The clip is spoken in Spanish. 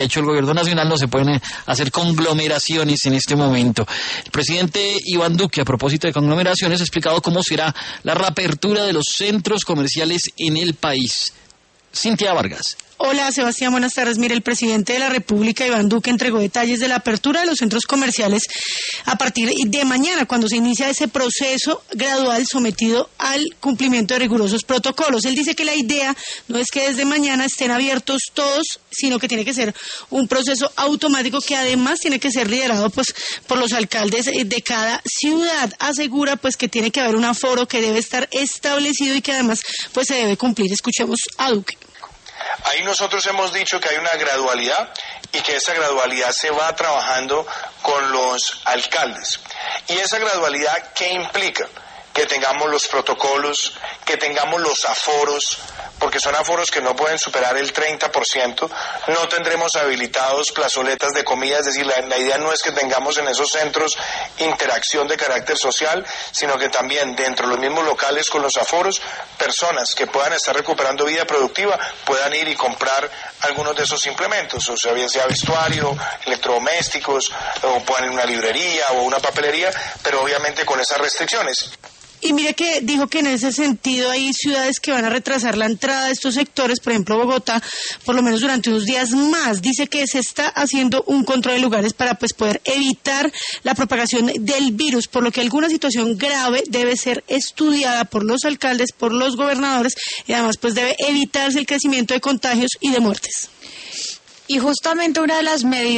ha hecho el gobierno nacional, no se pueden hacer conglomeraciones en este momento. El presidente Iván Duque, a propósito de conglomeraciones, ha explicado cómo será la reapertura de los centros comerciales en el país. Cintia Vargas. Hola, Sebastián, buenas tardes. Mire, el presidente de la República, Iván Duque, entregó detalles de la apertura de los centros comerciales a partir de mañana, cuando se inicia ese proceso gradual sometido al cumplimiento de rigurosos protocolos. Él dice que la idea no es que desde mañana estén abiertos todos, sino que tiene que ser un proceso automático que además tiene que ser liderado pues por los alcaldes de cada ciudad. Asegura pues que tiene que haber un aforo que debe estar establecido y que además pues se debe cumplir. Escuchemos a Duque. Ahí nosotros hemos dicho que hay una gradualidad y que esa gradualidad se va trabajando con los alcaldes. ¿Y esa gradualidad qué implica? Que tengamos los protocolos, que tengamos los aforos, porque son aforos que no pueden superar el 30%, no tendremos habilitados plazoletas de comida, es decir, la idea no es que tengamos en esos centros interacción de carácter social, sino que también dentro de los mismos locales con los aforos, personas que puedan estar recuperando vida productiva puedan ir y comprar algunos de esos implementos, o sea, bien sea vestuario, electrodomésticos, o puedan ir a una librería o una papelería, pero obviamente con esas restricciones. Y mire que dijo que en ese sentido hay ciudades que van a retrasar la entrada de estos sectores, por ejemplo Bogotá, por lo menos durante unos días más. Dice que se está haciendo un control de lugares para pues poder evitar la propagación del virus, por lo que alguna situación grave debe ser estudiada por los alcaldes, por los gobernadores, y además pues debe evitarse el crecimiento de contagios y de muertes. Y justamente una de las medidas